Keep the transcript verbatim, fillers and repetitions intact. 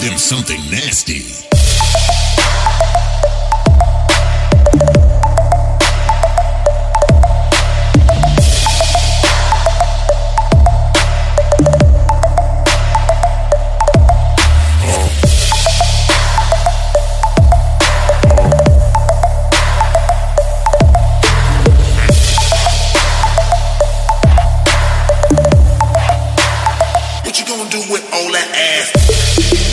them something nasty. What you gonna do with all that ass?